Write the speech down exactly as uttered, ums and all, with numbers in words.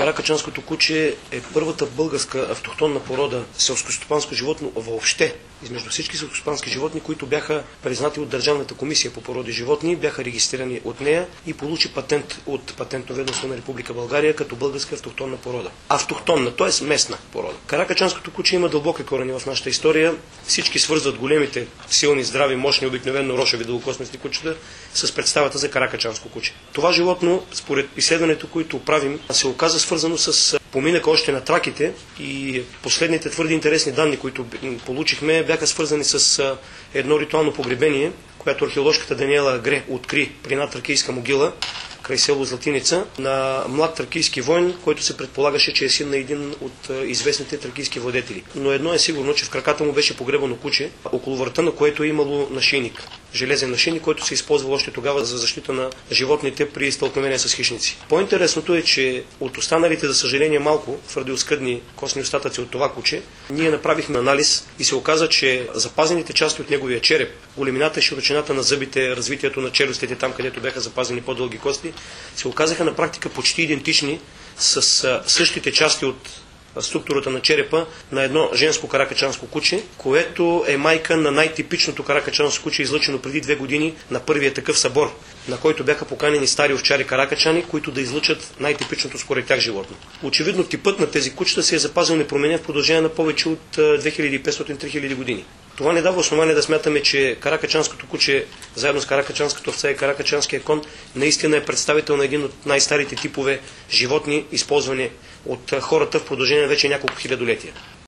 Каракачанското куче е първата българска автохтонна порода селскостопанско животно въобще, измежду всички селскостопански животни, които бяха признати от Държавната комисия по породи животни, бяха регистрирани от нея и получи патент от Патентно ведомство на Република България като българска автохтонна порода. Автохтонна, т.е. местна порода. Каракачанското куче има дълбоки корени в нашата история. Всички свързват големите, силни, здрави, мощни, обикновено рошеви дългокосмести кучета с представата за каракачанско куче. Това животно, според изследването, които правим, се оказа свързано с поминъка още на траките и последните твърди интересни данни, които получихме, бяха свързани с едно ритуално погребение, което археоложката Даниела Гре откри при една тракийска могила край село Златиница на млад тракийски войн, който се предполагаше, че е син на един от известните тракийски владетели. Но едно е сигурно, че в краката му беше погребано куче, около врата на което е имало нашийник. Железен нашийник, който се използва още тогава за защита на животните при стълкновение с хищници. По-интересното е, че от останалите, за съжаление малко, твърде оскъдни костни остатъци от това куче, ние направихме анализ и се оказа, че запазените части от неговия череп, големината и широчината на зъбите, развитието на челюстите там, където бяха запазени по-дълги кости, се оказаха на практика почти идентични с същите части от структурата на черепа на едно женско каракачанско куче, което е майка на най-типичното каракачанско куче, излъчено преди две години на първия такъв събор, на който бяха поканени стари овчари каракачани, които да излъчат най-типичното според тях животно. Очевидно типът на тези кучета се е запазил непроменен в продължение на повече от две хиляди и петстотин до три хиляди години. Това не дава основание да смятаме, че каракачанското куче, заедно с каракачанската овца и каракачанския кон, наистина е представител на един от най-старите типове животни, използвани от хората в продължение на вече няколко хилядолетия.